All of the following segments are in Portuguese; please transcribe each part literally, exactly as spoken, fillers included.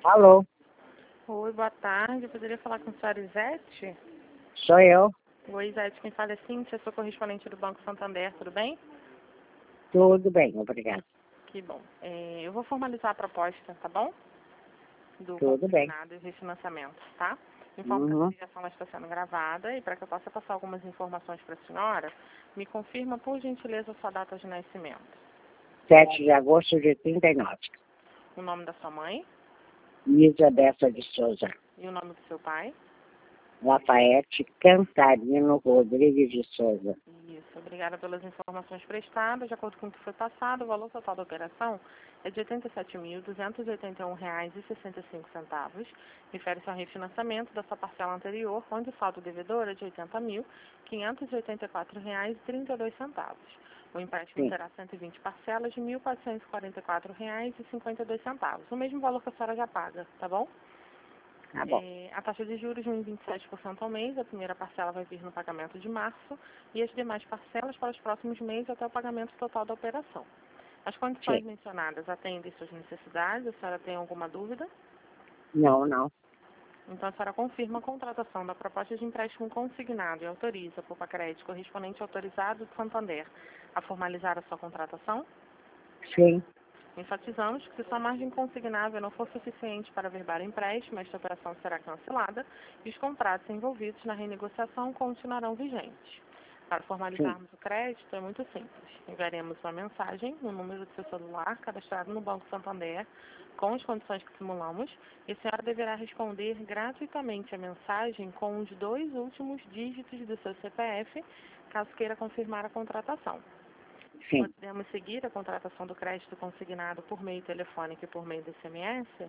Alô, Oi, boa tarde. Eu poderia falar com a senhora Isete? sou eu. Oi, Isete, quem fala é Cíntia, sou correspondente do Banco Santander, tudo bem? Tudo bem, obrigada. Que bom. É, eu vou formalizar a proposta, tá bom? Do Tudo bem. consignado e refinanciamento, tá? Informo que essa Uhum. ligação está sendo gravada e para que eu possa passar algumas informações para a senhora, me confirma, por gentileza, a sua data de nascimento. sete de agosto de trinta e nove. O nome da sua mãe Isa Bessa de Souza. e o nome do seu pai. Lafayette Cantarino Rodrigues de Souza. Isso, obrigada pelas informações prestadas. De acordo com o que foi passado, o valor total da operação é de oitenta e sete mil, duzentos e oitenta e um reais e sessenta e cinco centavos. Refere-se ao refinanciamento da sua parcela anterior, onde o saldo devedor é de oitenta mil, quinhentos e oitenta e quatro reais e trinta e dois centavos. O empréstimo Sim, terá cento e vinte parcelas de mil, quatrocentos e quarenta e quatro reais e cinquenta e dois centavos. O mesmo valor que a senhora já paga, tá bom? tá bom. É, a taxa de juros de um vírgula vinte e sete por cento ao mês, a primeira parcela vai vir no pagamento de março e as demais parcelas para os próximos meses até o pagamento total da operação. As condições Sim. mencionadas atendem suas necessidades, a senhora tem alguma dúvida? Não, não. Então a senhora confirma a contratação da proposta de empréstimo consignado e autoriza a Popacrédito correspondente autorizado de Santander a formalizar a sua contratação? Sim, Enfatizamos que se sua margem consignável não for suficiente para averbar o empréstimo, esta operação será cancelada e os contratos envolvidos na renegociação continuarão vigentes. Para sim, formalizarmos o crédito é muito simples. Enviaremos uma mensagem no número do seu celular cadastrado no Banco Santander com as condições que simulamos e a senhora deverá responder gratuitamente a mensagem com os dois últimos dígitos do seu C P F, caso queira confirmar a contratação. sim, Podemos seguir a contratação do crédito consignado por meio telefônico e por meio do S M S?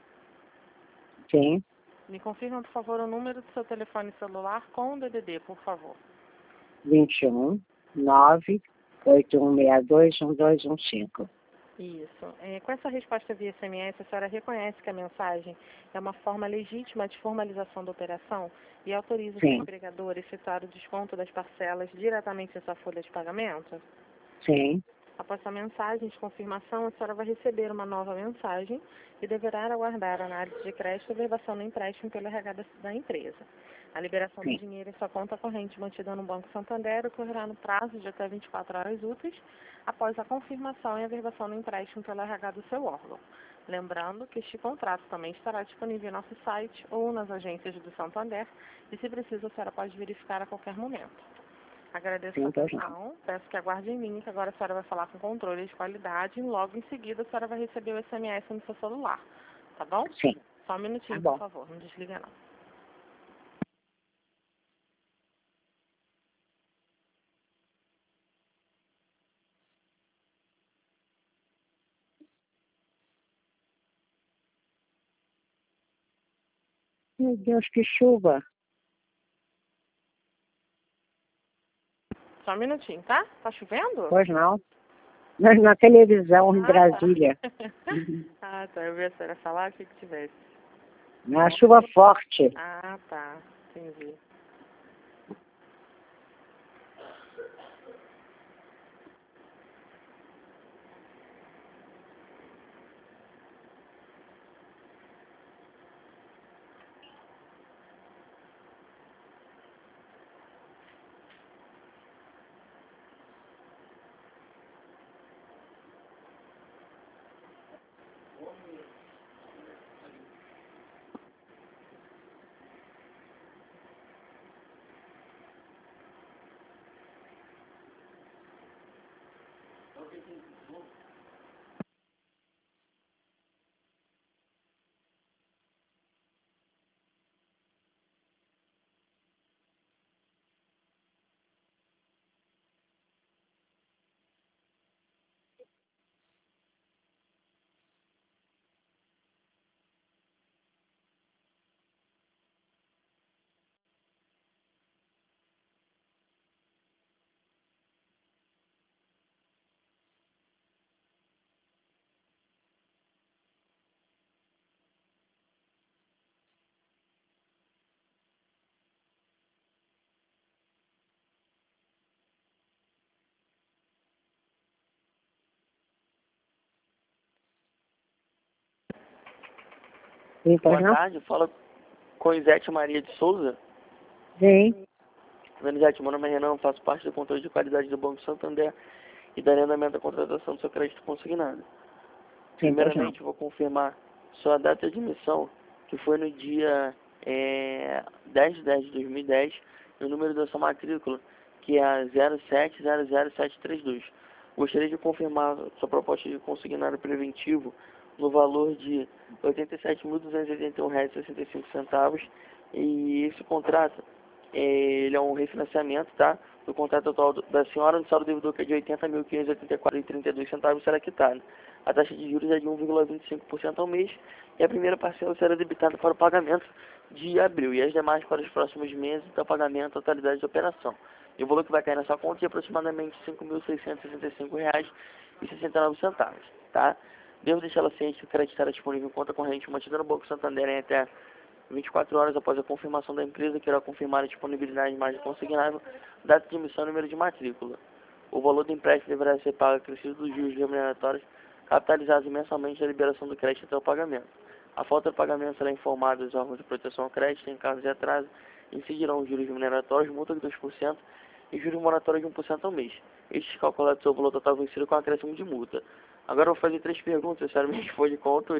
sim. Me confirma, por favor, o número do seu telefone celular com o D D D, por favor. vinte e um, nove, oito um seis dois, um dois um cinco. Isso. É, com essa resposta via S M S, a senhora reconhece que a mensagem é uma forma legítima de formalização da operação e autoriza o seu Sim, empregador a efetuar o desconto das parcelas diretamente em sua folha de pagamento? sim, Após a mensagem de confirmação, a senhora vai receber uma nova mensagem e deverá aguardar a análise de crédito e averbação do empréstimo pelo R H da da empresa. A liberação do sim, dinheiro em sua conta corrente mantida no Banco Santander ocorrerá no prazo de até vinte e quatro horas úteis após a confirmação e averbação do empréstimo pelo R H do seu órgão. Lembrando que este contrato também estará disponível em nosso site ou nas agências do Santander e, se preciso, a senhora pode verificar a qualquer momento. Agradeço a sim, pois não. atenção, peço que aguarde em linha, que agora a senhora vai falar com controle de qualidade e logo em seguida a senhora vai receber o S M S no seu celular, tá bom? Sim, Só um tá minutinho, por bom. favor, não desliga não. Meu Deus, que chuva. Só um minutinho, tá? Tá chovendo? Pois não. Na, na televisão em Ah, tá. Brasília. Ah, tá, eu vi a senhora falar, achei que tivesse. Uma chuva forte. Ah, tá, entendi. Sim, pois Boa não? tarde, fala com Isete Maria de Souza. Sim. Isete, meu nome é Renan, faço parte do controle de qualidade do Banco Santander e darei andamento à contratação do seu crédito consignado. Sim, pois não. Primeiramente, vou confirmar sua data de emissão, que foi no dia é, dez de dez de dois mil e dez, e o número da sua matrícula, que é a zero sete zero zero sete três dois. Gostaria de confirmar sua proposta de consignado preventivo no valor de oitenta e sete mil duzentos e oitenta e um reais e sessenta e cinco centavos, e esse contrato é, ele é um refinanciamento, tá? Do contrato atual do- da senhora, no saldo devedor, que é de oitenta mil quinhentos e oitenta e quatro reais e trinta e dois centavos, será quitado. A taxa de juros é de um vírgula vinte e cinco por cento ao mês, e a primeira parcela será debitada para o pagamento de abril, e as demais para os próximos meses, até o pagamento da totalidade da operação. E o valor que vai cair nessa conta é aproximadamente cinco mil seiscentos e sessenta e cinco reais e sessenta e nove centavos, tá? Devo deixá-la ciente que o crédito estará disponível em conta corrente mantida no Banco Santander em até vinte e quatro horas após a confirmação da empresa, que irá confirmar a disponibilidade de margem consignável, data de emissão e número de matrícula. O valor do empréstimo deverá ser pago acrescido dos juros remuneratórios capitalizados mensalmente da liberação do crédito até o pagamento. A falta de pagamento será informada aos órgãos de proteção ao crédito em caso de atraso, incidirão os juros remuneratórios, multa de dois por cento e juros moratórios de um por cento ao mês. Estes calculados seu valor total vencido com acréscimo de multa. Agora eu vou fazer três perguntas, espero me responde com autoria.